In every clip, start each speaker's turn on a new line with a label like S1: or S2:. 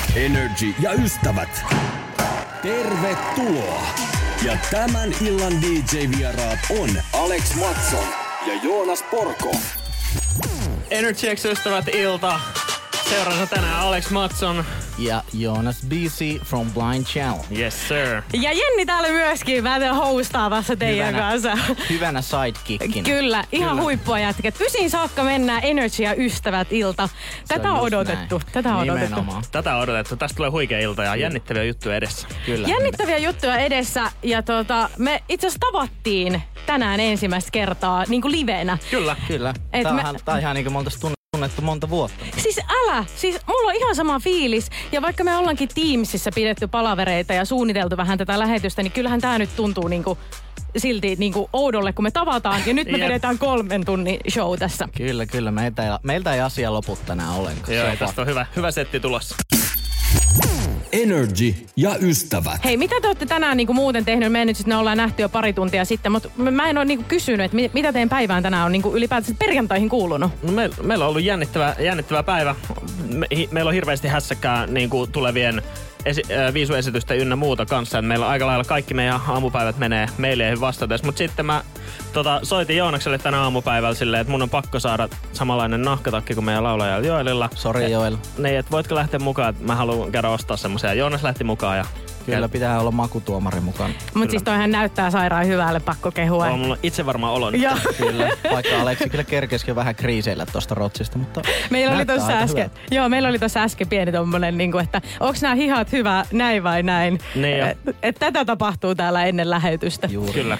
S1: Energy ja ystävät. Tervetuloa. Ja tämän illan DJ-vieraat on Alex Mattsson ja Joonas Porko.
S2: Energy X ystävät ilta. Seuraavana tänään Alex Mattsson.
S3: Ja Joonas BC from Blind Channel.
S2: Yes sir.
S4: Ja Jenni täällä myöskin vähän hostaamassa teidän kanssa.
S3: Hyvänä sidekickinä.
S4: Kyllä, ihan huippua jätkät. Pysiin saakka mennään Energy ja ystävät ilta. Tätä on odotettu. Tätä
S2: on odotettu. Tästä tulee huikea ilta ja jännittäviä juttuja edessä.
S3: Kyllä.
S4: Jännittäviä juttuja edessä ja me itse asiassa tavattiin tänään ensimmäistä kertaa niin kuin livenä.
S3: Kyllä. Tää on ihan niin kuin me oltais tunnettu monta vuotta.
S4: Siis mulla on ihan sama fiilis. Ja vaikka me ollaankin Teamsissa pidetty palavereita ja suunniteltu vähän tätä lähetystä, niin kyllähän tää nyt tuntuu niinku silti niinku oudolle, kun me tavataan. Ja nyt me pidetään 3 tunnin show tässä.
S3: Kyllä. Meiltä ei asia lopu tänään ollenkaan.
S2: Joo, tästä on hyvä setti tulossa.
S1: Energy ja ystävät.
S4: Hei, mitä te olette tänään niinku muuten tehnyt? Me nyt ollaan nähty jo pari tuntia sitten, mutta mä en ole niinku kysynyt, että mitä teidän päivään tänään on niinku ylipäätään perjantaihin kuulunut?
S2: No meillä on ollut jännittävä päivä. Meillä on hirveästi hässäkkää niinku tulevien viisuesitystä ynnä muuta kanssa. Meillä on aika lailla kaikki meidän aamupäivät menee maileihin vastatessa. Mutta sitten mä soitin Joonakselle tänä aamupäivällä silleen, että mun on pakko saada samanlainen nahkatakki kuin meidän laulajalla Joelilla.
S3: Sori Joel.
S2: Niin, että voitko lähteä mukaan, että mä haluan käydä ostaa semmoisia. Joonas lähti mukaan ja...
S3: Kyllä pitää olla makutuomari mukana.
S4: Mutta siis toihan näyttää sairaan hyvälle, pakko kehua.
S2: On mulla itse varmaan olo nyt.
S3: Kyllä, vaikka Aleksi kyllä kerkesikin vähän kriiseillä tosta rotsista, mutta
S4: meillä oli tossa äsken pieni tommonen, niin kuin, että onks nämä hihat hyvä näin vai näin.
S2: Niin
S4: tätä tapahtuu täällä ennen lähetystä.
S3: Juuri.
S2: Kyllä.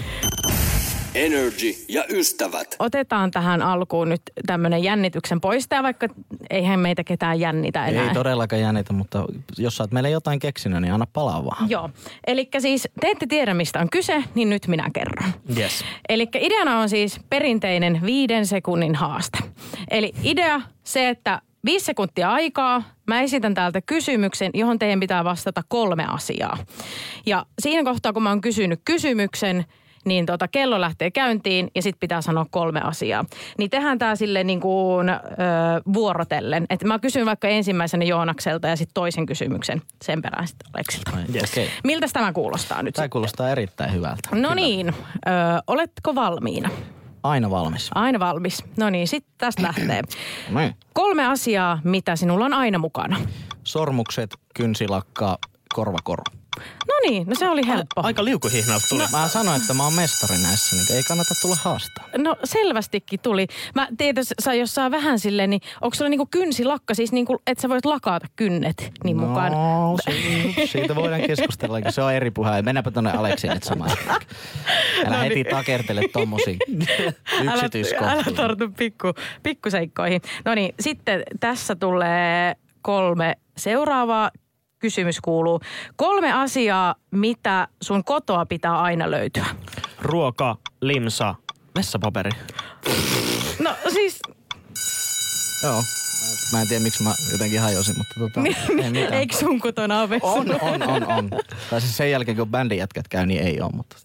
S1: Energy ja ystävät.
S4: Otetaan tähän alkuun nyt tämmönen jännityksen poistaja, vaikka eihän meitä ketään jännitä enää.
S3: Ei todellakaan jännitä, mutta jos sä oot meille jotain keksinyt, niin anna palaa vaan.
S4: Joo. Elikkä siis te ette tiedä, mistä on kyse, niin nyt minä kerron.
S2: Yes.
S4: Elikkä ideana on siis perinteinen 5 sekunnin haaste. Eli idea se, että 5 sekuntia aikaa, mä esitän täältä kysymyksen, johon teidän pitää vastata 3 asiaa. Ja siinä kohtaa, kun mä oon kysynyt kysymyksen, niin kello lähtee käyntiin ja sit pitää sanoa 3 asiaa. Niin tehdään tää silleen niin kuin vuorotellen. Että mä kysyn vaikka ensimmäisenä Joonakselta ja sit toisen kysymyksen sen perään sitten Aleksilta.
S2: Yes.
S3: Okay.
S4: Miltäs tämä kuulostaa nyt?
S3: Tämä kuulostaa erittäin hyvältä.
S4: No niin, oletko valmiina?
S3: Aina valmis.
S4: Aina valmis. No niin, sit tästä lähtee.
S3: Noin.
S4: 3 asiaa, mitä sinulla on aina mukana.
S3: Sormukset, kynsilakka, korvakoro.
S4: No niin, no se oli helppo.
S2: Aika liukuhihnalta tuli.
S3: Mä sanoin, että mä oon mestari näissä, niin ei kannata tulla haastaa.
S4: No selvästikin tuli. Mä tiedän, jos saa vähän silleen, niin onko sulla niinku kynsilakka, siis niinku, että sä voit lakata kynnet niin mukaan?
S3: No, siitä voidaan keskustella, se on eri puhe. Mennäänpä tonne Aleksiin nyt samaan. Älä heti takertele tommosiin yksityiskohtiin.
S4: Älä tartu pikkuseikkoihin. No niin, sitten tässä tulee 3 seuraavaa. Kysymys kuuluu, 3 asiaa, mitä sun kotoa pitää aina löytyä.
S2: Ruoka, limsa, vessapaperi.
S4: No siis...
S3: Joo. Mä en tiedä, miksi mä jotenkin hajosin, mutta ei mitään.
S4: Eikö sun kotona ole
S3: On. Tai siis sen jälkeen, kun bändin jätkät käy, niin ei ole, mutta...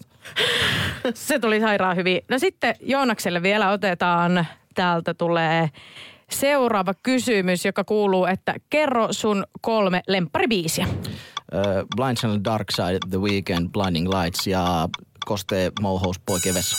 S4: Se tuli sairaan hyvin. No sitten Joonakselle vielä otetaan, täältä tulee... Seuraava kysymys, joka kuuluu, että kerro sun 3 lempparibiisiä.
S3: Blind Channel, Dark Side, The Weeknd, Blinding Lights ja Kostee, Mohous, Poikien vessa.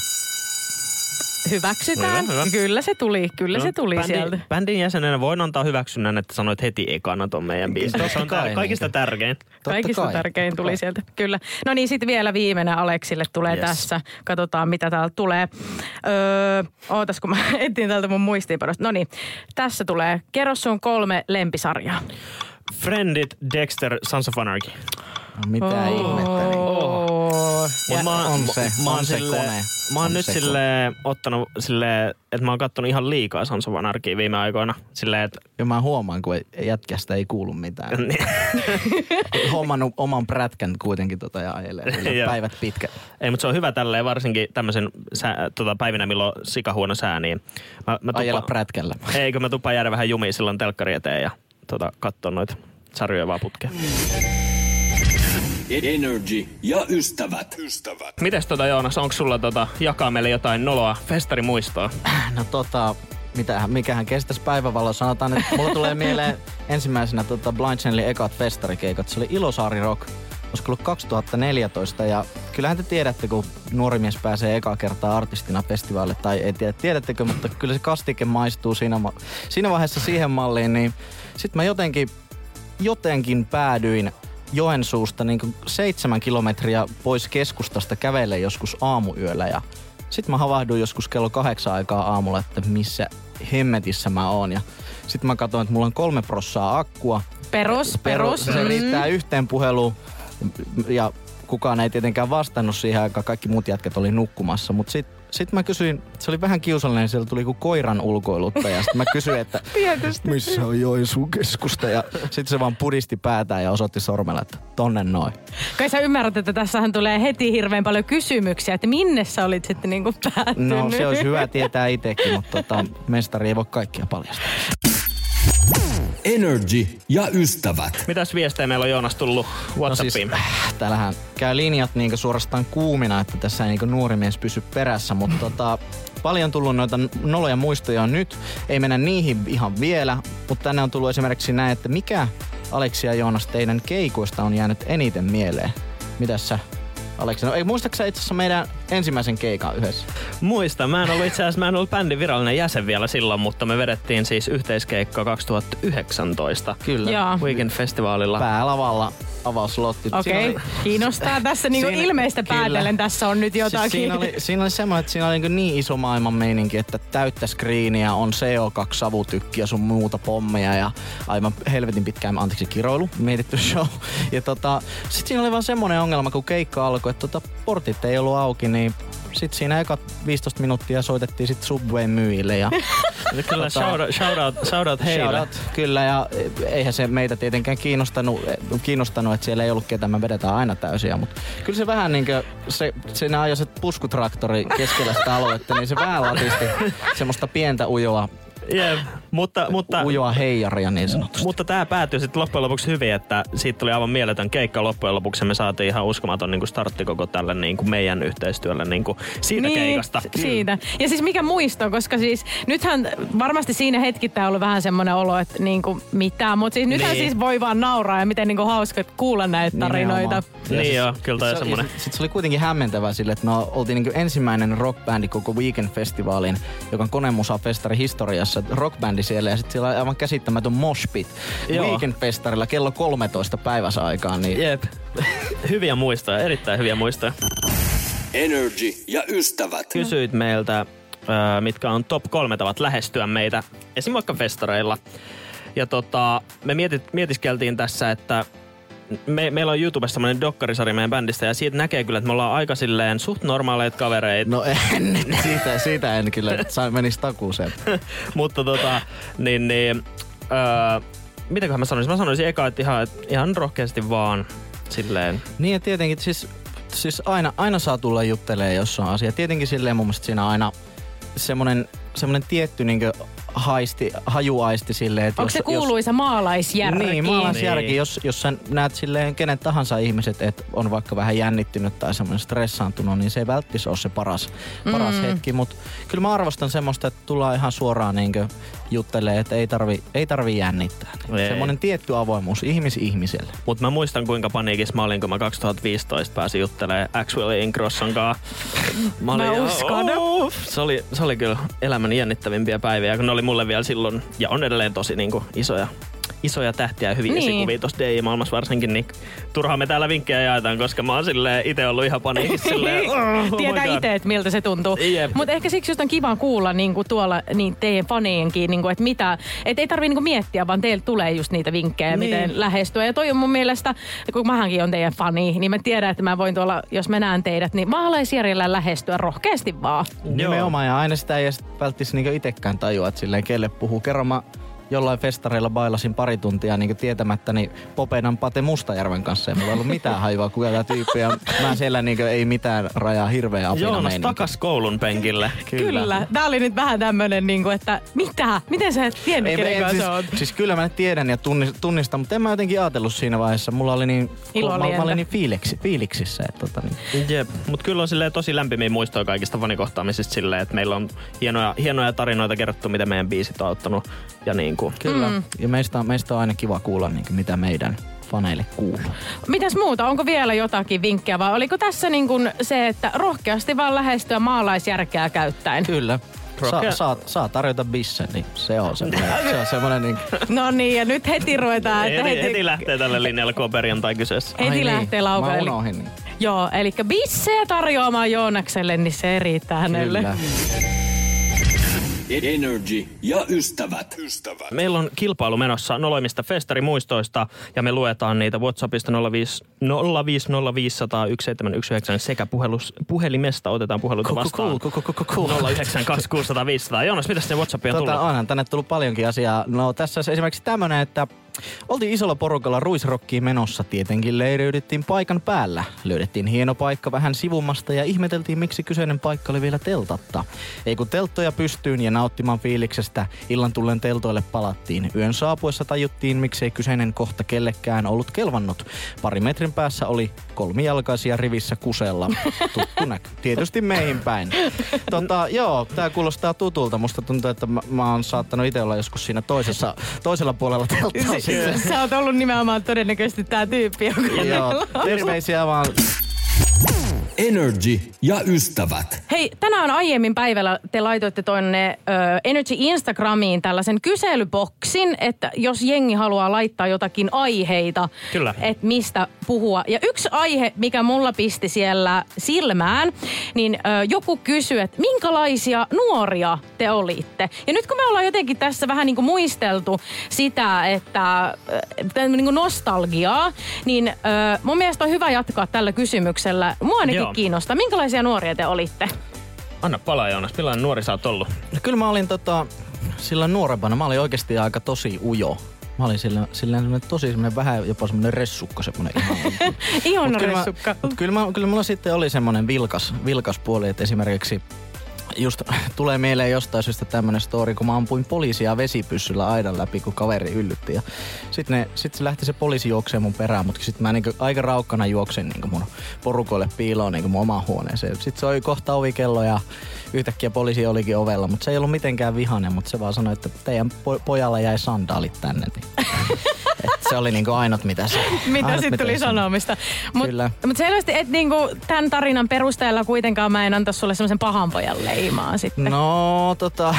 S4: Hyväksytään. Hyvä. Kyllä se tuli sieltä.
S2: Bändin jäsenenä voin antaa hyväksynnän, että sanoit heti ekana ton meidän biisin. Se on kaikista tärkein.
S4: Kaikista tärkein tuli sieltä, kyllä. No niin, sitten vielä viimeinen Aleksille tulee tässä. Katsotaan, mitä täältä tulee. Ootas, kun mä etsin täältä mun muistiinpanosta. No niin, tässä tulee. Kerro sun 3 lempisarjaa.
S2: Friendit, Dexter, Sons of Anarchy.
S3: Mitä ihmettä.
S2: Mä oon nyt silleen ottanut silleen, että mä oon kattonut ihan liikaa Sons of Anarchia viime aikoina. Silleen, että...
S3: Ja mä huomaan, kun jätkästä ei kuulu mitään. Hommannut oman prätkän kuitenkin ja ajelee päivät pitkä.
S2: Ei, mutta se on hyvä tälleen varsinkin tämmöisen päivinä, milloin sikahuono sää, niin...
S3: Ajella prätkällä.
S2: Eikö mä tuppaan jäädä vähän jumiin silloin telkkari eteen ja kattoo noita sarjoja vaan putkeen.
S1: Energy ja ystävät.
S2: Mites Joonas, onko sulla jakaa meille jotain noloa festarimuistoa?
S3: No mikähän kestäisi päivävaloa. Sanotaan, että mulla tulee mieleen ensimmäisenä Blind Channelin ekat festarikeikat. Se oli Ilosaari Rock. Olisiko ollut 2014 ja kyllähän te tiedätte, kun nuori mies pääsee eka kertaa artistina festivaalille, tai ei tiedä, tiedättekö, mutta kyllä se kastike maistuu siinä vaiheessa siihen malliin, niin sit mä jotenkin päädyin Joensuusta niin 7 kilometriä pois keskustasta kävelle joskus aamuyöllä ja sit mä havahduin joskus kello 8 aikaa aamulla, että missä hemmetissä mä oon ja sit mä katsoin, että mulla on 3% akkua.
S4: Perus.
S3: Se riittää yhteen puheluun. Ja kukaan ei tietenkään vastannut siihen aikaan, kaikki muut jätkät oli nukkumassa, mutta sit mä kysyin, se oli vähän kiusallinen, siellä tuli kuin koiran ulkoiluttaja. Sitten mä kysyin, että missä on Joensuun keskusta ja sit se vaan pudisti päätään ja osoitti sormella, että tonne noin.
S4: Kai sä ymmärrät, että tässähän tulee heti hirveän paljon kysymyksiä, että minne sä olit sitten niinku päättynyt?
S3: No se olisi hyvä tietää itsekin, mutta mestari ei voi kaikkia paljastaa.
S1: Energy ja ystävät.
S2: Mitäs viestejä meillä on Joonas tullut WhatsAppiin?
S3: No siis, täällähän käy linjat niinku suorastaan kuumina, että tässä ei niinku nuori mies pysy perässä, mutta paljon tullut noita noloja muistoja nyt. Ei mennä niihin ihan vielä, mutta tänne on tullut esimerkiksi näin, että mikä Aleksi ja Joonas teidän keikoista on jäänyt eniten mieleen? Mitäs sä, Aleksi? No, muistatko sä itse asiassa meidän ensimmäisen keikan yhdessä?
S2: Muista. Mä en ollut bändin virallinen jäsen vielä silloin, mutta me vedettiin siis yhteiskeikkaa 2019.
S3: Kyllä.
S4: Joo.
S2: Weekend-festivaalilla.
S3: Päälavalla avauslotti.
S4: Okei, kiinnostaa tässä niinku ilmeistä päätellen. Tässä on nyt jotakin.
S3: Siis siinä oli semmoinen, että siinä oli niin iso maailman meininki, että täyttä skriiniä, on CO2-savutykkiä, sun muuta pommeja ja aivan helvetin pitkään, kiroilu, mietitty show. Ja sit siinä oli vaan semmoinen ongelma, kun keikka alkoi, että portit ei ollut auki, niin sit siinä ekat 15 minuuttia soitettiin sit Subwayn myyjille ja
S2: kyllä shout out heille.
S3: Shout out, kyllä, ja eihän se meitä tietenkään kiinnostanut, että siellä ei ollut ketään, me vedetään aina täysiä, mutta kyllä se vähän niinkö, siinä ajoi se puskutraktori keskellä sitä aluetta, niin se vähän latisti semmoista pientä ujoa.
S2: Jep, mutta
S3: ujoa heijaria niin sanotusti.
S2: Mutta tää päätyi sitten loppujen lopuksi hyvin, että siitä tuli aivan mieletön keikka loppujen lopuksi. Me saatiin ihan uskomaton niin kuin startti koko tälle niin kuin meidän yhteistyölle niin kuin siitä keikasta.
S4: Siitä. Ja siis mikä muisto, koska siis nythän varmasti siinä hetkittäin on ollut vähän semmoinen olo, että niin kuin mitään, mutta siis nythän siis voi vaan nauraa ja miten niin kuin hauska kuulla näitä tarinoita.
S2: Niin joo, kyllä toi semmoinen.
S3: Sitten se oli kuitenkin hämmentävää sille, että me oltiin niin kuin ensimmäinen rockbändi koko Weekend-festivaalin, joka on Konemusa-festari historiassa, rockbändi siellä ja sitten siellä oli aivan käsittämätön moshpit Weekend-festarilla kello 13 päiväsaikaan. Niin
S2: jep, hyviä muistoja, erittäin hyviä muistoja.
S1: Energy ja ystävät.
S2: Kysyit meiltä, mitkä on top 3 tavat lähestyä meitä esim. Vaikka festareilla. Ja me mietiskeltiin tässä, että meillä on YouTubessa semmoinen dokkarisarja meidän bändistä ja siitä näkee kyllä, että me ollaan aika silleen suht normaaleita kavereita.
S3: No siitä en kyllä, menisi takuuseen.
S2: Mutta mitäköhän mä sanoisin? Mä sanoisin eka, että ihan rohkeasti vaan silleen.
S3: Niin ja tietenkin siis aina saa tulla juttelemaan, jos on asia. Tietenkin silleen mun mielestä siinä on aina semmoinen tietty niinkö hajuaisti silleen, että
S4: onko se kuuluisa maalaisjärki?
S3: Niin, maalaisjärki. Niin. Jos sä näet silleen kenen tahansa ihmiset, että on vaikka vähän jännittynyt tai semmoinen stressaantunut, niin se ei välttämättä ole se paras hetki. Mutta kyllä mä arvostan semmoista, että tullaan ihan suoraan niinkö juttelee, että ei tarvi jännittää. Semmoinen tietty avoimuus ihmiselle.
S2: Mutta mä muistan, kuinka paniikissa mä olin, kun mä 2015 pääsin juttelemaan Axwell Ingrosson kanssa.
S4: Mä uskon.
S2: Se oli kyllä elämän jännittävimpiä päiviä, kun ne oli mulle vielä silloin, ja on edelleen tosi niinku isoja tähtiä ja hyviä esikuvia tuossa DJ-maailmassa varsinkin, niin turhaan me täällä vinkkejä jaetaan, koska mä oon itse ollut ihan paniikissa silleen.
S4: Tietää itse, että miltä se tuntuu. Mutta ehkä siksi just on kiva kuulla niinku tuolla niin teidän faneienkin, niinku, että mitä, et ei tarvii niinku miettiä, vaan teillä tulee just niitä vinkkejä, miten lähestyä. Ja toi on mun mielestä, kun mähänkin on teidän fani, niin mä tiedän, että mä voin tuolla, jos mä näen teidät, niin maalaisjärjellä lähestyä rohkeasti vaan.
S3: Nimenomaan, ja aina sitä ei välttis niinku itekään tajua, että silleen kelle puhuu. Kerran mä jollain festareilla bailasin pari tuntia niin tietämättäni Popeidan Pate Mustajärven kanssa. Ja mulla ei ollut mitään hajua, kuka tämä tyyppi. Ja mä siellä niin ei mitään rajaa, hirveä apina
S2: Joonas
S3: meininki.
S2: takas koulun penkille.
S4: Kyllä. Tää oli nyt vähän tämmönen, niin kuin, että mitä? Miten sä et tiennyt, kenen kanssa oot?
S3: Siis kyllä mä nyt tiedän ja tunnistan, mutta en mä jotenkin ajatellut siinä vaiheessa. Mulla oli niin, mä olin niin fiiliksissä. Että, niin.
S2: Jep, mut kyllä on silleen tosi lämpimiä muistoja kaikista fanikohtaamisista silleen, että meillä on hienoja tarinoita kerrottu, mitä meidän biisit on auttanut. Ja niinku.
S3: Kyllä. Ja meistä on aina kiva kuulla, niin kuin, mitä meidän faneille kuuluu.
S4: Mitäs muuta? Onko vielä jotakin vinkkejä vai oliko tässä niin kuin se, että rohkeasti vaan lähestyä maalaisjärkeä käyttäen?
S3: Kyllä. Saa tarjota bissen, niin se on semmoinen niin.
S4: No niin, ja nyt heti ruvetaan.
S2: Heti lähtee tälle linjalle, kun on perjantai kyseessä.
S4: Heti lähtee laukalle.
S3: Mä unohdin niin.
S4: Joo, eli bissejä tarjoamaan Joonakselle, niin se riittää hänelle.
S3: Kyllä.
S1: Energy ja ystävät.
S2: Meillä on kilpailu menossa noloimista festarimuistoista ja me luetaan niitä WhatsAppista 050501719 sekä puhelimesta otetaan puheluita vastaan. 092600500. Joonas, mitäs se WhatsApp on tullut?
S3: Onhan tänne tullut paljonkin asiaa. No tässä on esimerkiksi tämmönen, että oltiin isolla porukalla Ruisrockiin menossa. Tietenkin leiriydyttiin paikan päällä. Löydettiin hieno paikka vähän sivummasta ja ihmeteltiin, miksi kyseinen paikka oli vielä teltatta. Ei kun telttoja pystyyn ja nauttimaan fiiliksestä, illan tullen teltoille palattiin. Yön saapuessa tajuttiin, miksei kyseinen kohta kellekään ollut kelvannut. Pari metrin päässä oli kolmijalkaisia rivissä kusella. Tuttu näky. Tietysti meihin päin. Joo, tää kuulostaa tutulta. Musta tuntuu, että mä oon saattanut itse olla joskus siinä toisella puolella telttaa.
S4: Sä oot ollut nimenomaan todennäköisesti tää tyyppi, joka
S3: Joo, terveisiä vaan.
S1: Energy ja ystävät.
S4: Hei, tänään aiemmin päivällä te laitoitte tonne Energy Instagramiin tällaisen kyselyboksin, että jos jengi haluaa laittaa jotakin aiheita, että mistä puhua. Ja yksi aihe, mikä mulla pisti siellä silmään, niin joku kysyi, että minkälaisia nuoria te olitte. Ja nyt kun me ollaan jotenkin tässä vähän niin kuin muisteltu sitä, että niin kuin nostalgiaa, niin mun mielestä on hyvä jatkaa tällä kysymyksellä. Mua ainakin kiinnostaa. Minkälaisia nuoria te olitte?
S2: Anna palaa, Joonas. Millainen nuori sä oot ollut?
S3: No, kyllä mä olin sillä nuorempana. Mä olin oikeasti aika tosi ujo. Mä olin silleen tosi semmoinen vähän jopa semmoinen ressukka semmoinen ihan.
S4: Ihana ressukka.
S3: Kyllä mulla sitten oli semmoinen vilkas puoli, että esimerkiksi just tulee mieleen jostain syystä tämmönen story, kun mä ampuin poliisia vesipyssyllä aidan läpi, kun kaveri yllytti. Ja sitten se lähti se poliisi juokseen mun perään, mutta sitten mä niinku aika raukkana juoksen niinku mun porukoille piiloon niinku mun omaan huoneeseen. Sitten se oli kohta ovikello ja yhtäkkiä poliisi olikin ovella, mutta se ei ollut mitenkään vihainen, mutta se vaan sanoi, että teidän pojalla jäi sandaalit tänne. Se oli niinku ainut, mitä se...
S4: Mitä sitten tuli sanomista. Mutta selvästi, että niinku tämän tarinan perusteella kuitenkaan mä en antaisi sulle semmoisen pahan pojan leimaa sitten.
S3: No,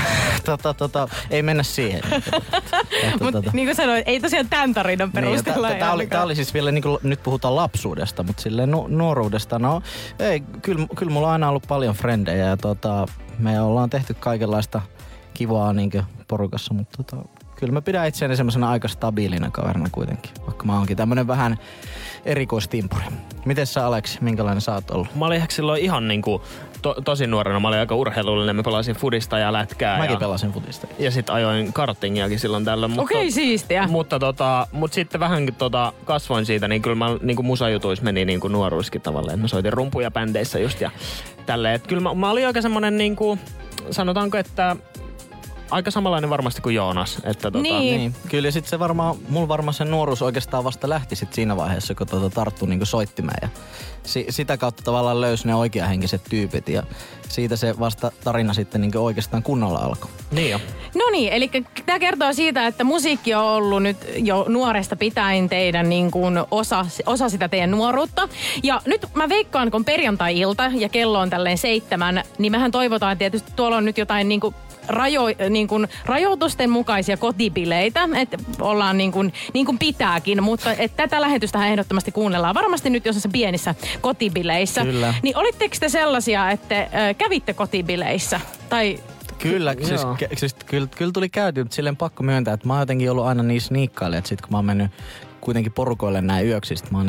S3: ei mennä siihen.
S4: Mutta niin kuin sanoin, ei tosiaan tämän tarinan perusteella.
S3: Tää oli siis vielä, niin kuin nyt puhutaan lapsuudesta, mutta silleen nuoruudesta. No, ei, kyllä mulla on aina ollut paljon frendejä ja me ollaan tehty kaikenlaista kivaa niin porukassa, mutta kyllä mä pidän itseäni semmoisena aika stabiilina kaverina kuitenkin, vaikka mä oonkin tämmönen vähän erikoistimpuri. Miten sä, Aleksi, minkälainen sä oot ollut?
S2: Mä olin ehkä silloin ihan niinku tosi nuorena. Mä olin aika urheilullinen. Mä pelasin fudista ja lätkää.
S3: Mäkin pelasin fudista.
S2: Ja sit ajoin kartingiakin silloin tällöin.
S4: Okei, siistiä.
S2: Mutta sitten vähän kasvoin siitä, niin kyllä mä niinku musajutuis meni niinku nuoruiskin tavallaan. Mä soitin rumpuja bändeissä just ja tälleen. Et kyllä mä olin aika semmonen niinku, sanotaanko, että aika samanlainen varmasti kuin Joonas. Että
S3: niin. Kyllä sit se mulla varmaan se nuoruus oikeastaan vasta lähti sit siinä vaiheessa, kun tarttui niinku soittimeen. Ja sitä kautta tavallaan löysi ne oikeahenkiset tyypit ja siitä se vasta tarina sitten niinku oikeastaan kunnolla alkoi.
S2: Niin jo.
S4: No niin, eli tämä kertoo siitä, että musiikki on ollut nyt jo nuoresta pitäen teidän niin kuin osa sitä teidän nuoruutta. Ja nyt mä veikkaan, kun perjantai-ilta ja kello on tälleen 7, niin mehän toivotaan tietysti, tuolla on nyt jotain niin kuin rajoitusten mukaisia kotibileitä, että ollaan niin kuin pitääkin, mutta tätä lähetystähän ehdottomasti kuunnellaan varmasti nyt jossain pienissä kotibileissä.
S3: Kyllä.
S4: Niin olitteko te sellaisia, että kävitte kotibileissä? Tai...
S3: Kyllä, kyllä tuli käyty, mutta silleen pakko myöntää, että mä oon jotenkin ollut aina niin sniikkailija, että sit kun mä oon mennyt kuitenkin porukoille näin yöksi, sit mä oon niinku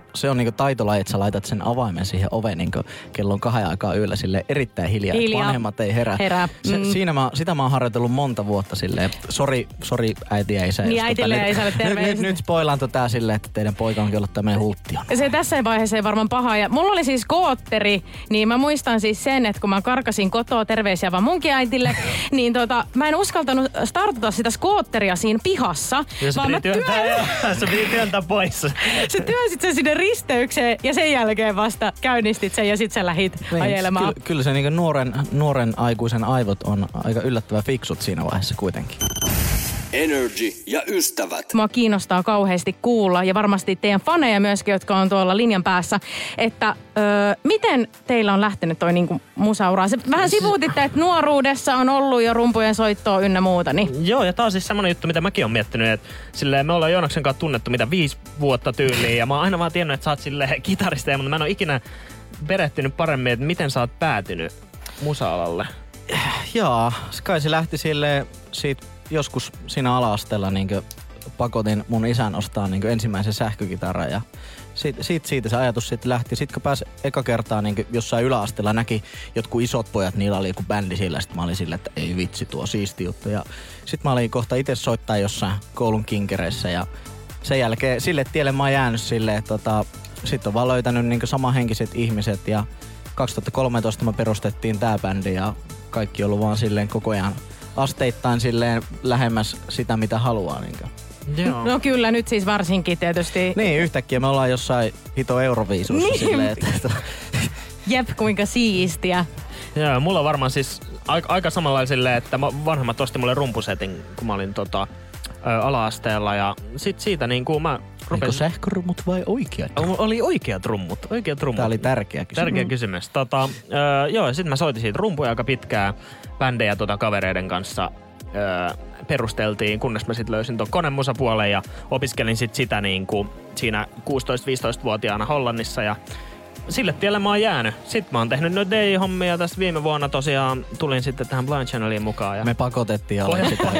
S3: se on niinku taitolaji, että sä laitat sen avaimen siihen oveen niinku kellon 2 aikaa yöllä silleen erittäin hiljaa. Vanhemmat ei herää. Sitä mä oon harjoitellut monta vuotta silleen. Sori äiti ja isä.
S4: Niin äitille ja isälle terveisiä.
S3: Nyt spoilaanto tää silleen, että teidän poika onkin ollut tämmönen hulttion.
S4: Se tässä vaiheessa ei varmaan paha. Ja mulla oli siis skootteri, niin mä muistan siis sen, että kun mä karkasin kotoa, terveisiä vaan munkin äitille, niin mä en uskaltanut startata sitä skootteria siinä pihassa. Vaan mä
S2: se piti työntää pois.
S4: Sä työnsit sen sinne risteykseen ja sen jälkeen vasta käynnistit sen ja sit sä lähit ajelemaan.
S3: Kyllä se niinku nuoren aikuisen aivot on aika yllättävän fiksut siinä vaiheessa kuitenkin.
S1: Energy ja ystävät.
S4: Mua kiinnostaa kauheasti kuulla ja varmasti teidän faneja myöskin, jotka on tuolla linjan päässä, että miten teillä on lähtenyt toi niinku musaura? Se vähän sivuutitte, että nuoruudessa on ollut jo rumpujen soittoa ynnä muuta. Niin.
S2: Joo, ja tää on siis semmonen juttu, mitä mäkin oon miettinyt, että silleen me ollaan Joonaksen kanssa tunnettu 5 vuotta tyyliin, ja mä oon aina vaan tiennyt, että sä oot silleen kitaristeja, mutta mä en oo ikinä perehtynyt paremmin, että miten sä oot päätynyt musa-alalle.
S3: Joo, kai se lähti silleen siitä joskus siinä ala-asteella niinkö pakotin mun isän ostaa niinkö ensimmäisen sähkökitaran ja siitä se ajatus sitten lähti. Sitten kun pääsi eka kertaa niinkö jossain yläasteella näki jotkut isot pojat, niillä oli joku bändi sillä. Sitten mä olin silleen, että ei vitsi, tuo siisti juttu. Ja sitten mä olin kohta itse soittaa jossain koulun kinkereissä ja sen jälkeen sille tielle mä oon jäänyt silleen, että sitten on vaan löytänyt niinkö samanhenkiset ihmiset ja 2013 me perustettiin tää bändi ja kaikki on ollut vaan silleen koko ajan asteittain silleen lähemmäs sitä, mitä haluaa. Niinkö.
S2: Joo.
S4: No kyllä, nyt siis varsinkin tietysti.
S3: Niin, yhtäkkiä me ollaan jossain hito Euroviisussa
S4: niin.
S3: silleen, että
S4: Jep, kuinka siistiä.
S2: Joo, mulla on varmaan siis aika samalla silleen, että vanhemmat osti mulle rumpusetin, kun mä olin ala-asteella ja sit siitä niinku mä rupesin...
S3: Oliko sähkörummut vai oikeat?
S2: Oli oikeat rummut.
S3: Tää oli tärkeä kysymys.
S2: Tärkeä kysymys. Joo, ja sit mä soitin siitä rumpuja aika pitkään bändejä kavereiden kanssa perusteltiin, kunnes mä sit löysin ton konemusapuolen ja opiskelin sit sitä niinku siinä 16-15-vuotiaana Hollannissa ja sille tielle mä oon jäänyt. Sitten mä oon tehnyt nyt DJ-hommia tässä viime vuonna tosiaan. Tulin sitten tähän Blind Channeliin mukaan. Ja
S3: me pakotettiin alle sitä.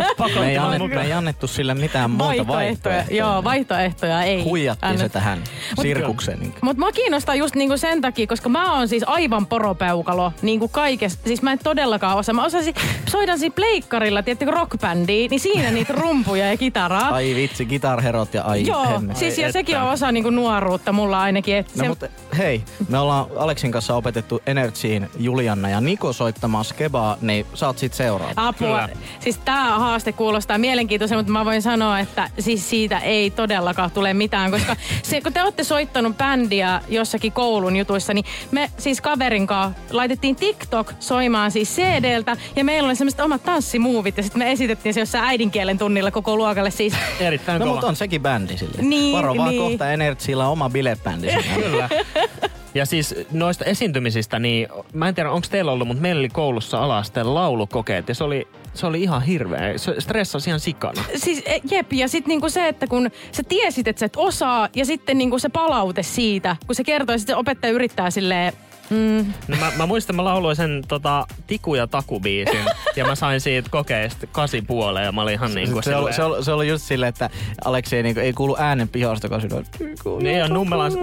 S3: Me ei annettu sille mitään muuta vaihtoehtoja.
S4: Joo, vaihtoehtoja ei.
S3: Huijattiin se tähän sirkukseen.
S4: Mutta mua kiinnostaa just niinku sen takia, koska mä oon siis aivan poropeukalo niinku kaikessa. Siis mä en todellakaan osaa. Mä soidan siinä pleikkarilla, tiedättekö, rockbändiä, niin siinä niitä rumpuja ja kitaraa.
S3: Ai vitsi, gitarherot ja ai
S4: joo,
S3: hemme.
S4: siis ja sekin on osa niinku nuoruutta mulla ainakin.
S3: No mutta hei, me ollaan Aleksin kanssa opetettu Energyin Julianna ja Niko soittamaan skebaa, niin saat sit seuraava.
S4: Apua.
S2: Kyllä.
S4: Siis tää haaste kuulostaa mielenkiintoisen, mutta mä voin sanoa, että siis siitä ei todellakaan tule mitään, koska se, kun te olette soittanut bändiä jossakin koulun jutuissa, niin me siis kaverin kanssa laitettiin TikTok soimaan siis CDltä ja meillä oli semmoiset omat tanssimuuvit ja sitten me esitettiin se jossain äidinkielen tunnilla koko luokalle siis.
S2: Erittäin
S3: no
S2: kova.
S3: mutta on sekin bändi sille.
S4: Niin,
S3: varo vaan
S4: niin.
S3: kohta Energyllä on oma bilebändi.
S2: Kyllä. Ja siis noista esiintymisistä, niin mä en tiedä, onko teillä ollut, mutta meillä oli koulussa ala-asteen laulukokeet ja se oli ihan hirveä. Se stressasi ihan sikana.
S4: Siis jep, ja sitten niinku se, että kun sä tiesit, että sä et osaa, ja sitten niinku se palaute siitä, kun se kertoo, että se opettaja yrittää silleen...
S2: No mä muistan, mä lauloin sen Tiku ja Taku-biisin ja mä sain siitä kokeesta 8,5 ja mä olin ihan niinku
S3: se oli just silleen, että Aleksi ei kuulu äänen pihosta, kun silloin...
S2: Niin ja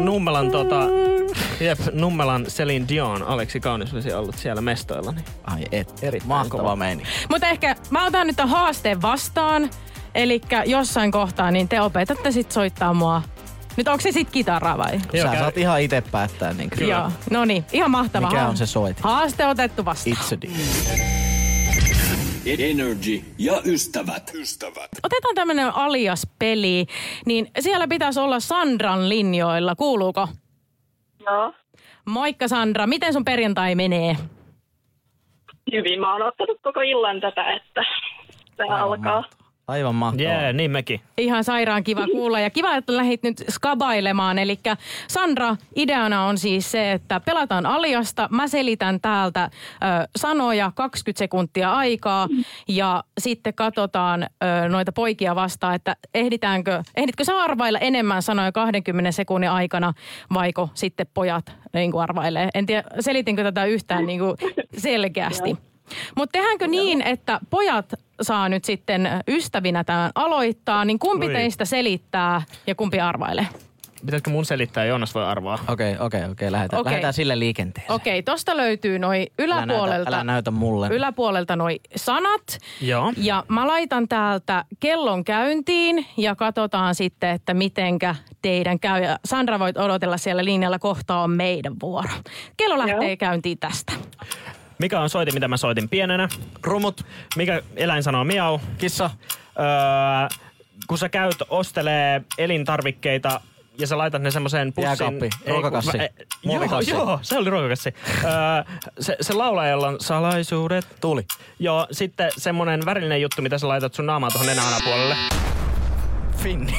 S2: Nummelan Celine Dion, Aleksi Kaunis olisi ollut siellä mestoilla. Niin.
S3: Ai mahtava meininki.
S4: Mutta ehkä mä otan nyt tämän haasteen vastaan, elikkä jossain kohtaa niin te opetatte sit soittaa mua. Nyt onko se sit kitaraa vai?
S3: Sä saat ihan itse päättää. Niin kyllä.
S4: Joo, no niin, ihan mahtavaa.
S3: Mikä on se soitin?
S4: Haaste otettu vastaan.
S3: It's a deal.
S1: Energy ja ystävät.
S4: Otetaan tämmönen alias-peli, niin siellä pitäisi olla Sandran linjoilla. Kuuluuko?
S5: Joo.
S4: Moikka Sandra, miten sun perjantai menee?
S5: Hyvin. Mä oon ottanut koko illan tätä, että tää alkaa.
S3: Aivan mahtavaa.
S2: Jee, niin mekin.
S4: Ihan sairaan kiva kuulla ja kiva, että lähdit nyt skabailemaan. Eli Sandra, ideana on siis se, että pelataan aliasta. Mä selitän täältä sanoja 20 sekuntia aikaa ja sitten katsotaan noita poikia vastaan, että ehditkö sä arvailla enemmän sanoja 20 sekunnin aikana vaiko sitten pojat niin kuin arvailee. En tiedä, selitinkö tätä yhtään niin kuin selkeästi. Mutta tehdäänkö niin, että pojat saa nyt sitten ystävinä tämän aloittaa, niin kumpi teistä selittää ja kumpi arvailee?
S2: Pitäisikö mun selittää, Joonas voi arvaa?
S3: Okei. Lähdetään sille liikenteeseen.
S4: Okei, tosta löytyy noi yläpuolelta.
S3: Älä näytä mulle.
S4: Yläpuolelta noi sanat.
S2: Joo.
S4: Ja mä laitan täältä kellon käyntiin ja katsotaan sitten, että mitenkä teidän käy. Ja Sandra, voit odotella siellä linjalla, kohta on meidän vuoro. Kello lähtee käyntiin tästä.
S2: Mikä on soitin, mitä mä soitin pienenä?
S3: Rumut.
S2: Mikä eläin sanoo miau?
S3: Kissa.
S2: Kun sä käyt ostelee elintarvikkeita ja sä laitat ne semmoiseen pussin...
S3: Jääkaappi, ruokakassi, muovikassi.
S2: Joo, se oli ruokakassi. Se laulaja, jolla on salaisuudet.
S3: Tuuli.
S2: Joo, sitten semmonen värillinen juttu, mitä sä laitat sun naamaan tuohon nenän alapuolelle.
S3: Finni.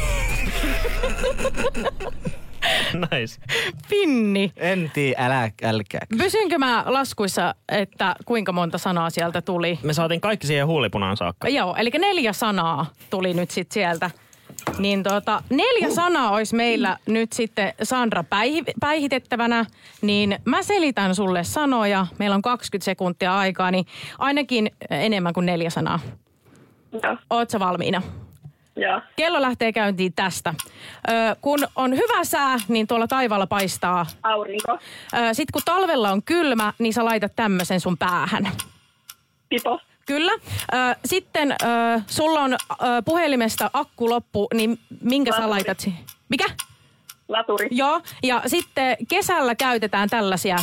S2: Nice.
S4: Finni.
S3: En tiedä, älkää.
S4: Pysynkö mä laskuissa, että kuinka monta sanaa sieltä tuli?
S2: Me saatiin kaikki siihen huulipunaan saakka.
S4: Joo, eli 4 sanaa tuli nyt sit sieltä. Niin 4 sanaa olisi meillä nyt sitten Sandra päihitettävänä, niin mä selitän sulle sanoja. Meillä on 20 sekuntia aikaa, niin ainakin enemmän kuin 4 sanaa.
S5: Joo.
S4: Ootko valmiina?
S5: Joo.
S4: Kello lähtee käyntiin tästä. Kun on hyvä sää, niin tuolla taivaalla paistaa.
S5: Aurinko.
S4: Sitten kun talvella on kylmä, niin sä laitat tämmöisen sun päähän.
S5: Pipo.
S4: Kyllä. Sitten sulla on puhelimesta akku loppu, niin minkä
S5: Laturi.
S4: sä laitat siihen? Mikä?
S5: Laturi.
S4: Joo. Ja sitten kesällä käytetään tällaisia...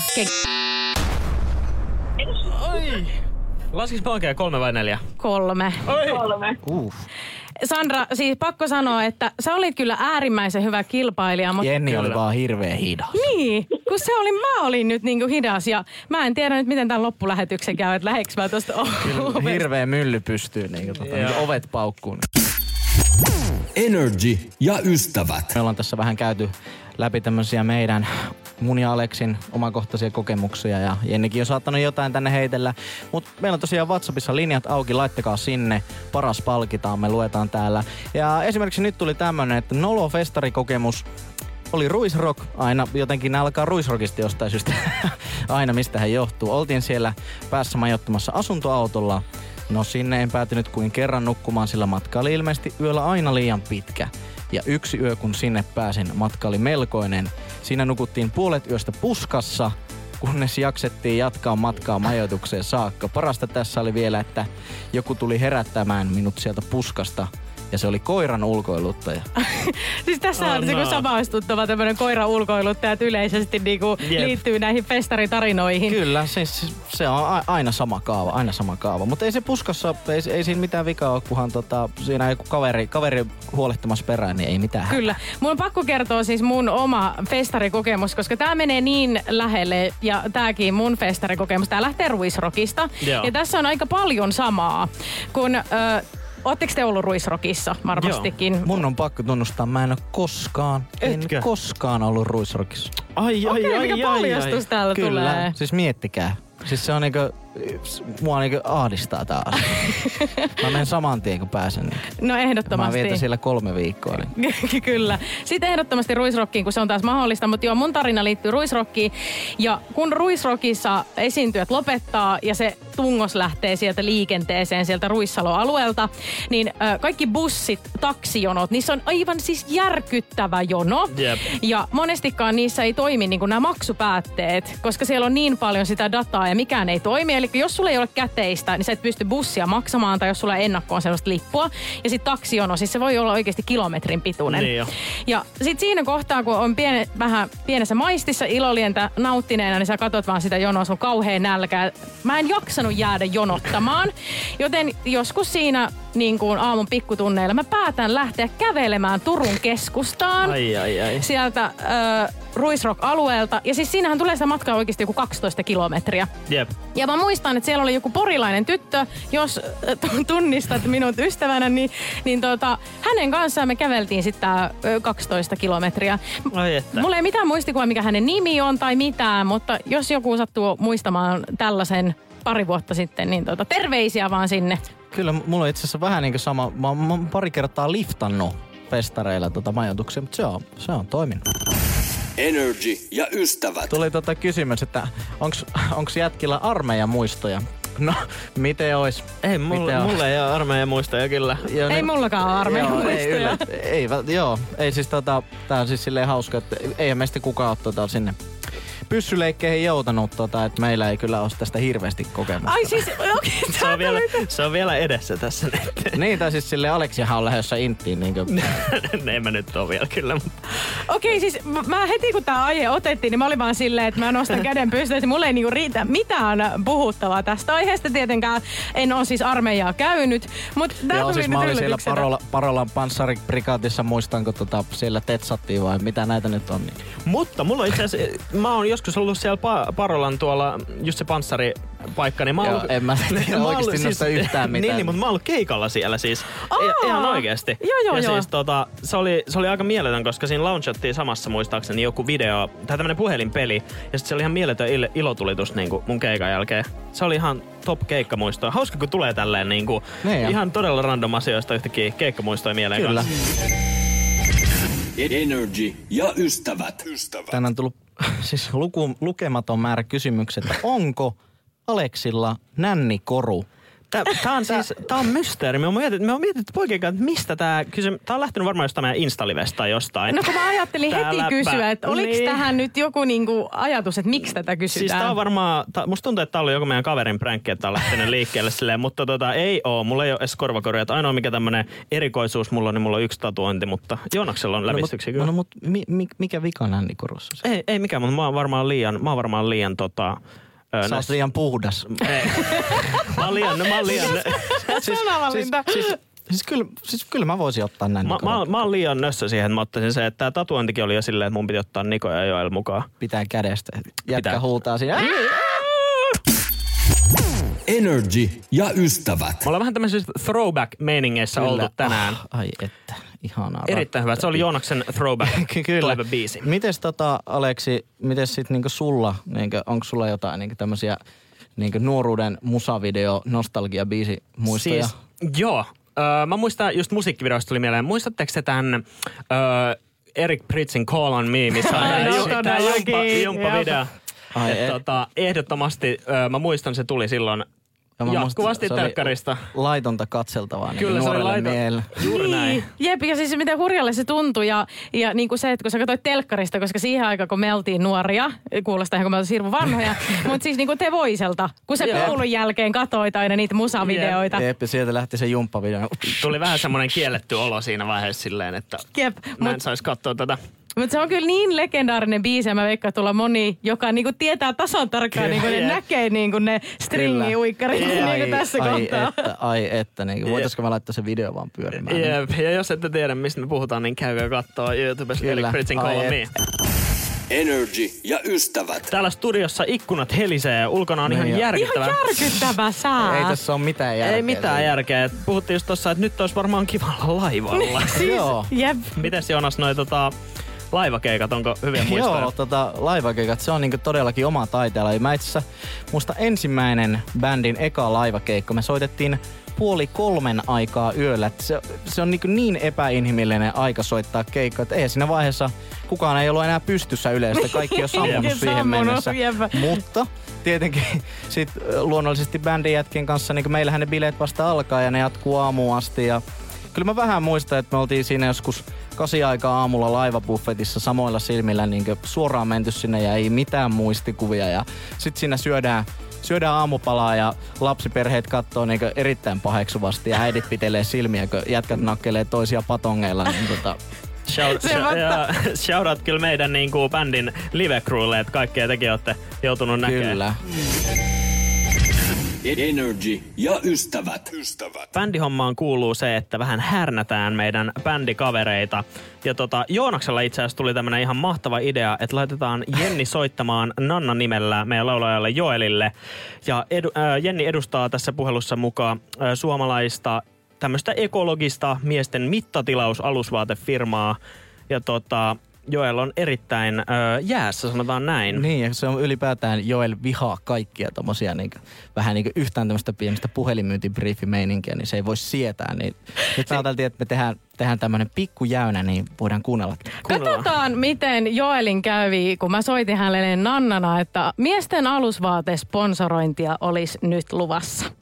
S2: Laskis mä oikein 3 vai 4?
S4: 3.
S5: 3.
S4: Sandra, siis pakko sanoa, että sä olit kyllä äärimmäisen hyvä kilpailija, mutta...
S3: Jenni oli
S2: Kyllä.
S3: vaan hirveä hidas.
S4: Niin, kun mä olin nyt niinku hidas ja mä en tiedä nyt miten tämän loppulähetyksen käy, että läheks mä tosta
S3: Hirveä mylly pystyy, niin ovet paukkuun.
S1: Energy ja ystävät.
S3: Me ollaan tässä vähän käyty läpi tämmöisiä mun ja Aleksin omakohtaisia kokemuksia ja Jennikin on saattanut jotain tänne heitellä. Mutta meillä on tosiaan WhatsAppissa linjat auki, laittakaa sinne, paras palkitaan, me luetaan täällä. Ja esimerkiksi nyt tuli tämmönen, että Nolo-festarikokemus oli ruisrock, aina jotenkin alkaa ruisrockista jostain syystä, aina mistä hän johtuu. Oltiin siellä päässä majoittamassa asuntoautolla. No sinne en päätynyt kuin kerran nukkumaan, sillä matka oli ilmeisesti yöllä aina liian pitkä. Ja yksi yö, kun sinne pääsin, matka oli melkoinen. Siinä nukuttiin puolet yöstä puskassa, kunnes jaksettiin jatkaa matkaa majoitukseen saakka. Parasta tässä oli vielä, että joku tuli herättämään minut sieltä puskasta. Ja se oli koiran ulkoiluttaja.
S4: Siis tässä on se samaistuttava tämmönen koiran ulkoiluttaja, että yleisesti niinku liittyy näihin festaritarinoihin.
S3: Kyllä, siis se on aina sama kaava. Mutta ei se puskassa, ei siinä mitään vikaa ole, kunhan siinä joku kaveri huolehtimassa perään, niin ei mitään.
S4: Kyllä. Mun on pakko kertoa siis mun oma festarikokemus, koska tää menee niin lähelle ja tääkin mun festarikokemus, tää lähtee ruisrockista.
S2: Joo.
S4: Ja tässä on aika paljon samaa, kun... Ootteko te ollut ruisrockissa varmastikin?
S3: Joo. Mun on pakko tunnustaa, mä en ole koskaan ollut ruisrockissa.
S4: Mikä paljastus täällä
S3: Kyllä.
S4: tulee?
S3: Siis miettikää. Siis se on mua ahdistaa tää asia. Mä menen saman tien, kun pääsen.
S4: No ehdottomasti.
S3: Mä vietän siellä 3 viikkoa. Niin.
S4: Kyllä. Sitten ehdottomasti ruisrockiin, kun se on taas mahdollista. Mutta joo, mun tarina liittyy ruisrockiin. Ja kun ruisrockissa esiintyjät lopettaa ja se tungos lähtee sieltä liikenteeseen sieltä Ruissalo-alueelta, niin kaikki bussit, taksijonot, niissä on aivan siis järkyttävä jono.
S2: Jep.
S4: Ja monestikaan niissä ei toimi niin kuin nämä maksupäätteet, koska siellä on niin paljon sitä dataa ja mikään ei toimi. Eli jos sulla ei ole käteistä, niin sä et pysty bussia maksamaan, tai jos sulla ei ennakkoon sellaista lippua. Ja sit taksijono, siis se voi olla oikeasti kilometrin pituinen.
S2: Niin jo.
S4: Ja sit siinä kohtaa, kun on vähän pienessä maistissa ilolientä nauttineena, niin sä katot vaan sitä jonoa, sun kauhea nälkä. Mä en jaksanut jäädä jonottamaan. Joten joskus siinä niin kuin aamun pikkutunneilla mä päätän lähteä kävelemään Turun keskustaan.
S2: Ai.
S4: Sieltä Ruisrock-alueelta. Ja siis siinähän tulee sitä matkaa oikeasti joku 12 kilometriä.
S2: Jep.
S4: Ja mä muistan, että siellä oli joku porilainen tyttö, jos tunnistat minut ystävänä, niin hänen kanssaan me käveltiin sitten 12 kilometriä.
S2: Ai että.
S4: Mulla ei mitään muistikuvaa, mikä hänen nimi on tai mitään, mutta jos joku sattuu muistamaan tällaisen pari vuotta sitten, niin terveisiä vaan sinne.
S3: Kyllä, mulla on itse asiassa vähän niin kuin sama. Mä oon pari kertaa liftannut festareilla majoituksia, mutta se on toiminut.
S1: Energy ja ystävät.
S3: Tuli kysymys, että onks jätkillä armeijan muistoja? No, miten ois?
S2: Ei, mulla ei ole armeijan muistoja kyllä.
S3: Joo,
S4: Ei mullakaan ole armeijan muistoja.
S3: Ei siis tää on siis silleen hauska, että eihän meistä kukaan ole sinne pyssyleikkeihin joutanut, että meillä ei kyllä ole tästä hirveästi kokemusta.
S4: Ai siis, okei.
S2: Se on vielä edessä tässä nyt.
S3: Niin, tai siis silleen Aleksiahan on lähdössä inttiin. Niin
S2: En mä nyt ole vielä kyllä.
S4: Okei, siis mä heti kun tää aihe otettiin, niin mä olin vaan silleen, että mä nostan käden pystyyn, että mulla ei niinku riitä mitään puhuttavaa tästä aiheesta. Tietenkään en ole siis armeijaa käynyt, mutta tää tuli
S3: siis
S4: nyt
S3: mä olin siellä
S4: yllätyksenä.
S3: Parolan panssariprikaatissa, muistanko siellä tetsattiin vai mitä näitä nyt on. Niin.
S2: Mutta mulla itse asiassa, mä oon joskus ollut siellä Parolan tuolla, just se panssaripaikka, niin mä oon
S3: En mä tiedä oikeesti nosta yhtään mitään.
S2: Niin, mutta mä oon ollut keikalla siellä siis. Ihan oikeesti.
S4: Joo.
S2: Ja siis se oli aika mieletön, koska siinä launchattiin samassa muistaakseni joku video, tai tämmönen puhelinpeli. Ja sit se oli ihan mieletön ilotulitus niinku mun keikan jälkeen. Se oli ihan top keikkamuistoa. Hauska kun tulee tälleen niinku ihan todella random asioista yhtäkkiä keikkamuistoja mieleen.
S3: Kyllä.
S1: Energy ja ystävät.
S3: Tänään on tullut siis lukematon määrä kysymyksiä, että onko Aleksilla nännikoru?
S2: Tää on mysteeri. Me on mietitty poikien kanssa, että mistä tää on lähtenyt varmaan jostain meidän Instalivesta jostain.
S4: No kun mä ajattelin heti kysyä, että oliks tähän nyt joku niinku ajatus, että miksi tätä kysytään?
S2: Siis tää on varmaan, musta tuntuu, että tää oli joku meidän kaverin pränkki, että tää on lähtenyt liikkeelle silleen, mutta ei oo. Mulla ei oo edes korvakoruja. Ainoa mikä tämmönen erikoisuus mulla on, niin mulla on yksi tatuointi, mutta Joonaksella on lävistyksiä kyllä.
S3: No mutta mikä vika nännikorussa on?
S2: Ei mikään, mutta mä oon varmaan liian
S3: Sä oot liian puhdas.
S2: Mä oon liian.
S3: Siis kyllä mä voisin ottaa nännikoru.
S2: Mä oon liian nössö siihen, että mä ottaisin se, että tää tatuointikin oli jo silleen, että mun piti ottaa Niko ja Joel mukaan.
S3: Pitää kädestä. Jätkä huutaa siinä.
S1: Energy ja ystävät.
S2: Me ollaan vähän tämmöisissä throwback-meiningeissä oltu tänään.
S3: Ai että, ihanaa.
S2: Erittäin hyvä. Se oli Joonaksen throwback-toivebiisi.
S3: Mites Aleksi, mites sit niinku sulla, onko sulla jotain niinku tämmösiä niinku nuoruuden musavideo nostalgia-biisi muistoja?
S2: Siis, joo. Mä muistan, just musiikkivideosta tuli mieleen. Muistatteko se tämän Eric Pritzin Call on Me, missä on tää jumppa-video? Ehdottomasti mä muistan, se tuli silloin jatkuvasti telkkarista.
S3: Laitonta katseltavaa
S2: kyllä,
S3: niin nuorelle miehelle.
S2: Juuri näin.
S4: Jep, ja siis miten hurjalle se tuntui ja niin kuin se, että kun sä katsoit telkkarista, koska siihen aikaan kun me oltiin nuoria, kuulostaa ihan kun me oltiin hirveän vanhoja, mutta siis niin kuin te Voiselta, kun sä koulun jälkeen katsoit aina niitä musavideoita.
S3: Jep, ja sieltä lähti se jumppavideo.
S2: Tuli vähän semmoinen kielletty olo siinä vaiheessa silleen, että mä en sais katsoa tätä.
S4: Mutta se on kyllä niin legendaarinen biisi, ja mä veikkaan, että tulla moni, joka niinku tietää tasan tarkkaan, niinku ne näkee niinku ne stringi-uikkarit niinku tässä kohtaa.
S3: Ai että. Niinku. Voitaisko mä laittaa se video vaan pyörimään?
S2: Jep, ja jos ette tiedä, mistä me puhutaan, niin käykää kattoo YouTubessa Eric Pritzin Call on Me.
S1: Energy ja ystävät.
S2: Täällä studiossa ikkunat helisee ja ulkona on ihan järkyttävää.
S4: Ihan järkyttävä sää.
S3: Ei tässä ole mitään järkeä.
S2: Ei mitään järkeä. Puhuttiin just tossa, että nyt olisi varmaan kiva olla laivalla.
S3: Joo.
S4: Jep.
S2: Mites Joonas noi laivakeikat, onko hyviä muistoja?
S3: Joo, laivakeikat, se on niinku todellakin oma taiteella. Mä itse asiassa musta ensimmäinen bändin eka laivakeikka, me soitettiin 2:30 aikaa yöllä. Se on niin epäinhimillinen aika soittaa keikkaa, että ei siinä vaiheessa kukaan ei ollut enää pystyssä yleistä. Kaikki on sammunut siihen mennessä. Mutta tietenkin sit luonnollisesti bändin jätkien kanssa, niin meillähän ne bileet vasta alkaa ja ne jatkuu aamuun asti. Ja kyllä mä vähän muistan, että me oltiin siinä joskus 8 aikaa aamulla laivabuffetissa samoilla silmillä niin suoraan menty sinne ja ei mitään muistikuvia. Ja sit siinä syödään aamupalaa ja lapsiperheet katsoo niin erittäin paheksuvasti ja äidit pitelee silmiä, kun jätkät nakkelee toisia patongeilla. Niin
S2: Shout out kyllä meidän niinku bändin live-crewlle, että kaikkea tekin olette joutunut näkemään.
S3: Kyllä.
S1: Energy ja ystävät.
S2: Bändihommaan kuuluu se, että vähän härnätään meidän bändikavereita. Ja Joonaksella itse asiassa tuli tämmönen ihan mahtava idea, että laitetaan Jenni soittamaan Nanna nimellä meidän laulajalle Joelille. Ja Jenni edustaa tässä puhelussa mukaan suomalaista tämmöistä ekologista miesten mittatilausalusvaatefirmaa. Ja Joel on erittäin jäässä, sanotaan näin.
S3: Niin, ja se on ylipäätään Joel vihaa kaikkia tommosia vähän yhtään tämmöistä pienestä puhelinmyyntibriefimeininkiä, niin se ei voi sietää. Niin nyt ajateltiin, että me tehdään tämmönen pikkujäynä, niin voidaan kuunnella.
S4: Katsotaan, miten Joelin kävi, kun mä soitin hänelle nannana, että miesten alusvaatesponsorointia olisi nyt luvassa.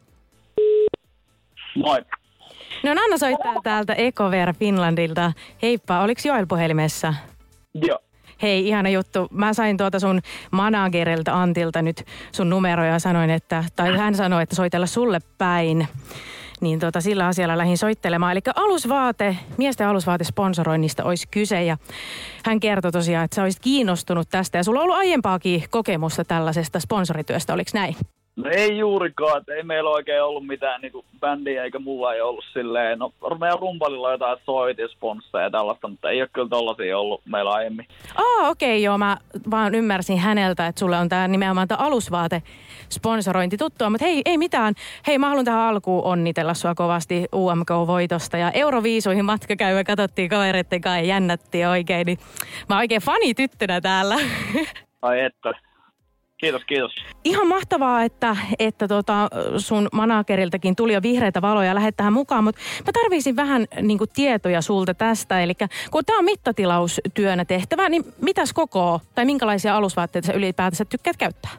S6: Moi.
S4: No Nanna soittaa täältä Ecover Finlandilta. Heippa, oliks Joel puhelimessa?
S6: Joo.
S4: Hei, ihana juttu. Mä sain sun managerilta Antilta nyt sun numeroja ja sanoin, hän sanoi, että soitella sulle päin. Niin sillä asialla lähdin soittelemaan. Eli miesten alusvaatesponsoroinnista olisi kyse. Ja hän kertoi tosiaan, että sä olisit kiinnostunut tästä. Ja sulla on ollut aiempaakin kokemusta tällaisesta sponsorityöstä, oliko näin?
S6: No ei juurikaan, että ei meillä oikein ollut mitään niin bändiä, eikä mulla ei ollut silleen. No meidän rumpalilla on jotain soitisponsseja ja tällaista, mutta ei ole kyllä tollaisia ollut meillä aiemmin.
S4: Okei, joo, mä vaan ymmärsin häneltä, että sulle on tää nimenomaan tää alusvaatesponsorointi tuttua, mutta ei mitään. Hei, mä haluan tähän alkuun onnitella sua kovasti UMK-voitosta ja Euroviisuihin matkakäyvä katsottiin kavereitten kanssa ja jännättiin oikein, niin mä oon oikein fanityttönä täällä.
S6: Ai että. Kiitos.
S4: Ihan mahtavaa, että sun manageriltakin tuli jo vihreitä valoja ja lähdet tähän mukaan, mutta mä tarvisin vähän niin kuin tietoja sulta tästä. Eli kun tää on mittatilaustyönä tehtävä, niin mitäs tai minkälaisia alusvaatteita sä ylipäätänsä tykkäät käyttää?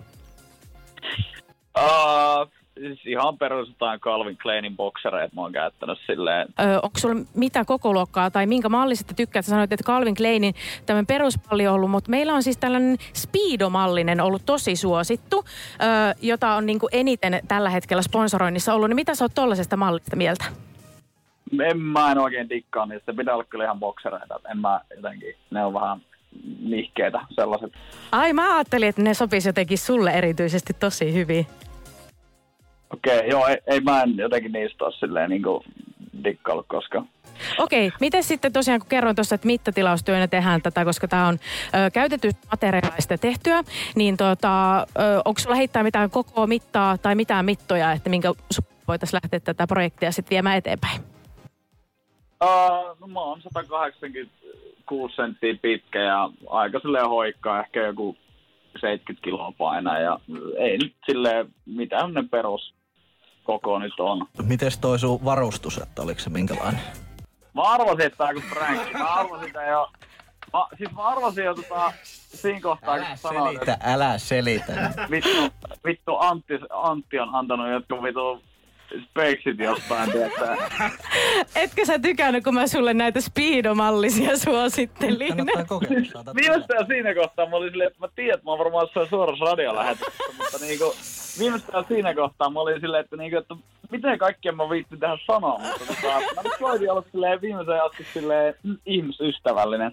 S6: Siis ihan perustaan Calvin Kleinin boksereita mä oon käyttänyt silleen.
S4: Onko sulla mitä kokoluokkaa tai minkä mallisesta tykkäät? Sä sanoit, että Calvin Kleinin tämmöinen perusmalli on ollut, mutta meillä on siis tällainen Speedo-mallinen ollut tosi suosittu, jota on niin kuin eniten tällä hetkellä sponsoroinnissa ollut. Niin mitä sä oot tollasesta mallista mieltä?
S6: Mä en oikein dikkaa niistä. Pitää olla kyllä ihan boksereita. En mä jotenkin, ne on vähän nihkeitä sellaiset.
S4: Ai mä ajattelin, että ne sopisi jotenkin sulle erityisesti tosi hyvin.
S6: Okei, joo, ei mä en jotenkin niistä ole silleen niinku dikkaillut koskaan.
S4: Okei, miten sitten tosiaan, kun kerroin tuossa, että mittatilaustyönä tehdään tätä, koska tämä on käytetystä materiaalista tehtyä, niin onko sulla heittää mitään koko mittaa tai mitään mittoja, että minkä voitaisiin lähteä tätä projektia sitten viemään eteenpäin?
S6: No mä oon 186 senttiä pitkä ja aika silleen hoikkaa, ehkä joku 70 kiloa painaa ja ei nyt silleen mitään ne perus koko nyt on.
S3: Mites toi sun varustus, että oliko se minkälainen?
S6: Mä arvasin, että tää on kuin pränkki. Mä arvasin jo siinä kohtaa, kun sanoin, että...
S3: Älä selitä.
S6: Vittu Antti on antanut jotkut vittu speksit jostain, tietää.
S4: Etkö sä tykännyt, kun mä sulle näitä Speedo-mallisia suosittelin?
S3: Kannattaa kokeilla.
S6: Viimeistään siinä kohtaa mä olin silleen, että mä tiedän, että mä oon varmaan jossain suorassa radiolähetyksessä, mutta niinku, viimeistään siinä kohtaa mä olin silleen, että miten kaikkea mä viittin tähän sanoa, mutta mä nyt voitin olla silleen viimeisen asti silleen ihmisystävällinen.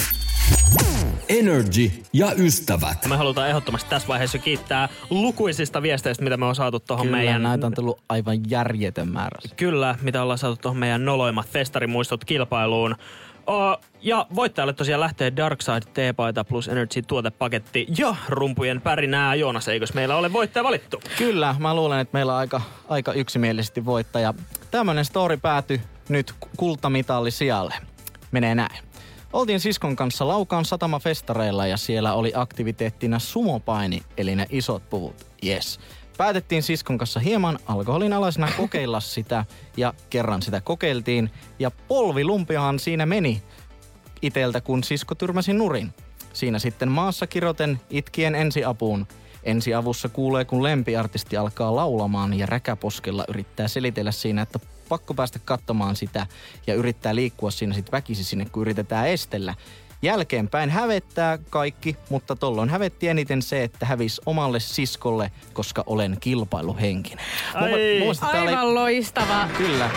S1: Energy ja ystävät.
S2: Me halutaan ehdottomasti tässä vaiheessa kiittää lukuisista viesteistä, mitä me on saatu tuohon meidän...
S3: Kyllä, näitä on tullut aivan järjetön määrä.
S2: Kyllä, mitä ollaan saatu tuohon meidän noloimmat festarimuistot kilpailuun. Ja voittajalle tosiaan lähtee Darkside T-paita plus Energy tuotepaketti ja rumpujen pärinää. Joonas, eikös meillä ole voittaja valittu?
S3: Kyllä, mä luulen, että meillä on aika yksimielisesti voittaja. Tämmönen story päätyi nyt kultamitalli sijalle. Menee näin. Oltiin siskon kanssa Laukaan satamafestareilla ja siellä oli aktiviteettina sumopaini, eli ne isot puvut. Yes. Päätettiin siskon kanssa hieman alkoholin alaisena kokeilla sitä ja kerran sitä kokeiltiin. Ja polvilumpiahan siinä meni iteltä, kun sisko tyrmäsi nurin. Siinä sitten maassa kiroten itkien ensiapuun. Ensiavussa kuulee, kun lempiartisti alkaa laulamaan ja räkäposkella yrittää selitellä siinä, että pakko päästä katsomaan sitä ja yrittää liikkua siinä sitten väkisi sinne, kun yritetään estellä. Jälkeenpäin hävettää kaikki, mutta tolloin hävetti eniten se, että hävisi omalle siskolle, koska olen kilpailuhenkinen.
S4: Aivan loistava.
S3: Kyllä.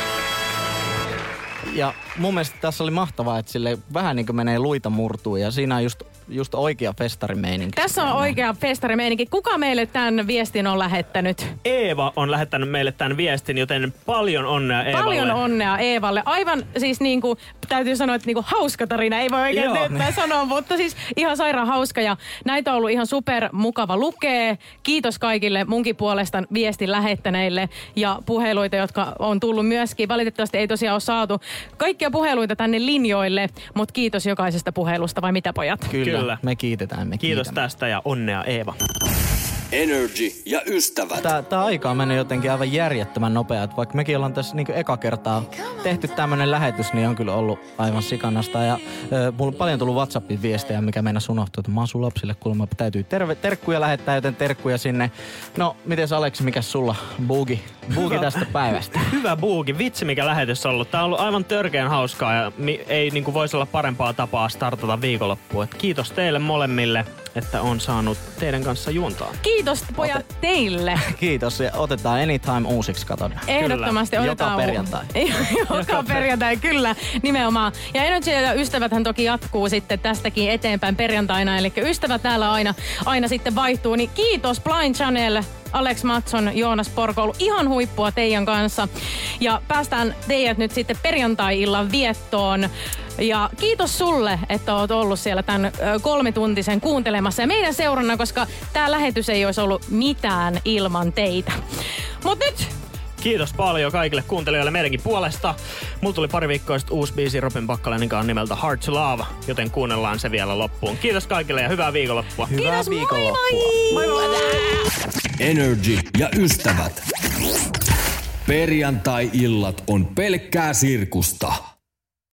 S3: Ja mun mielestä tässä oli mahtavaa, että sille vähän niin kuin menee luita murtuu ja siinä on just just oikea festarimeininki.
S4: Tässä on oikea festarimeininki. Kuka meille tämän viestin on lähettänyt?
S2: Eeva on lähettänyt meille tämän viestin, joten paljon onnea Eevalle.
S4: Paljon onnea Eevalle. Aivan siis niinku, täytyy sanoa, että niinku hauska tarina. Ei voi oikein teettää sanoa, mutta siis ihan sairaan hauska. Ja näitä on ollut ihan super mukava lukea. Kiitos kaikille munkin puolesta viestin lähettäneille ja puheluita, jotka on tullut myöskin. Valitettavasti ei tosiaan ole saatu kaikkia puheluita tänne linjoille, mutta kiitos jokaisesta puhelusta, vai mitä pojat?
S3: Kyllä. Me kiitetään.
S2: Kiitos tästä ja onnea Eeva.
S1: Energy ja ystävät.
S3: Tää aika on mennyt jotenkin aivan järjettömän nopeaa. Vaikka mekin ollaan tässä niinku eka kertaa tehty tämmönen lähetys, niin on kyllä ollut aivan sikanasta. Ja mulla on paljon tullut WhatsAppin viestejä, mikä meinas unohtuu, että mä oon sun lapsille kuulemma täytyy terkkuja lähettää, joten terkkuja sinne. No, mites Aleksi, mikäs sulla buugi tästä päivästä?
S2: Hyvä buugi. Vitsi, mikä lähetys on ollut. Tää on ollut aivan törkeän hauskaa ja ei niinku voisi olla parempaa tapaa startata viikonloppua. Et kiitos teille molemmille, että on saanut teidän kanssa juontaa.
S4: Kiitos pojat teille.
S3: Kiitos ja otetaan anytime uusiksi, katsotaan.
S4: Ehdottomasti
S3: kyllä.
S4: otetaan.
S3: Joka perjantai.
S4: Joka perjantai, kyllä, nimenomaan. Ja Energy ja ystäväthän toki jatkuu sitten tästäkin eteenpäin perjantaina. Eli ystävät täällä aina sitten vaihtuu. Niin kiitos Blind Channel, Alex Matson, Joonas Porkoulu. Ihan huippua teidän kanssa. Ja päästään teidät nyt sitten perjantai-illan viettoon. Ja kiitos sulle, että oot ollut siellä tämän 3-tuntisen kuuntelemassa ja meidän seurana, koska tää lähetys ei olisi ollut mitään ilman teitä. Mut nyt
S2: kiitos paljon kaikille kuuntelijoille meidänkin puolesta. Mulla tuli pari viikkoa sitten uusi biisi Robin Pakkaleninkaan nimeltä Hard to Love, joten kuunnellaan se vielä loppuun. Kiitos kaikille ja hyvää viikonloppua.
S3: Hyvää viikonloppua.
S4: Moi moi!
S1: Energy ja ystävät. Perjantai-illat on pelkkää sirkusta.